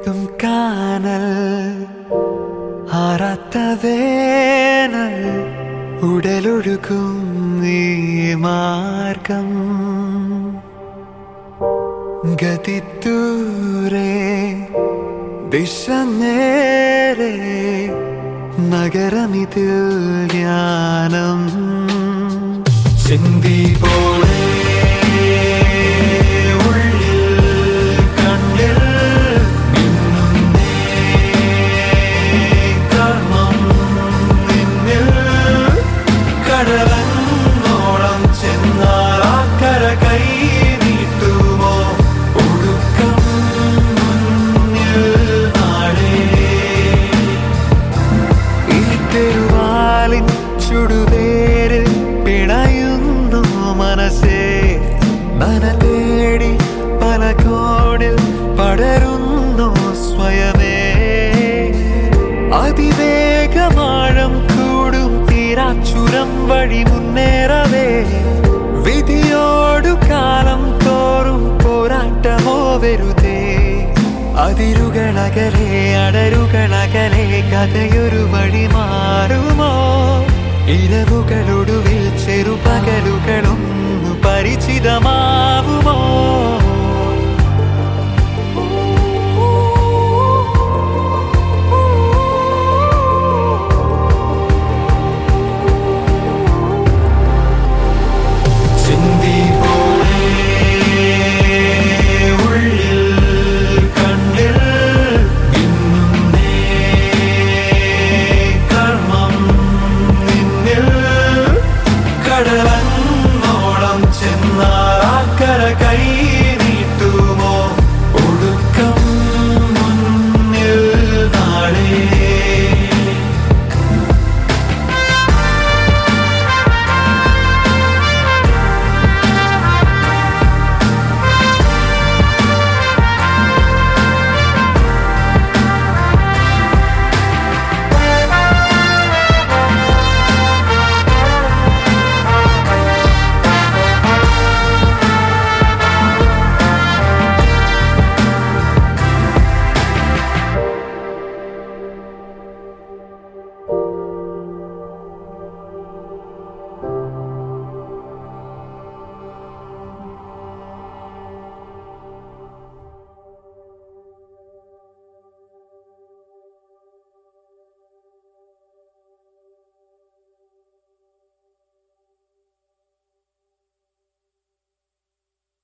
പൊട്ടും കാനൽ ആറാത്ത വേനൽ ഉടലൊഴുകും ഈ മാർഗം ഗതിദൂരെ ദിശ നേരെ നഗരമിതിൽ ജ്ഞാനം ചിന്തി പോലെ ചുടുവേരിൽ പിണയുന്നു മനസ്സേ മന തേടി പല കോണിൽ പടരുന്നു സ്വയമേ അതിവേഗമാഴം കൂടും തീരാച്ചുരം വഴി മുന്നേറവേ വിധിയോടു കാലം തോറും പോരാട്ടമോ വെറുതെ അതിരുകളകലെ അടരുകളകലെ കഥയൊരു വഴി മാറുമോ ഇരവുകളൊടുവിൽ ചെറുപകലുകളൊന്നു പരിചിതമാവുമോ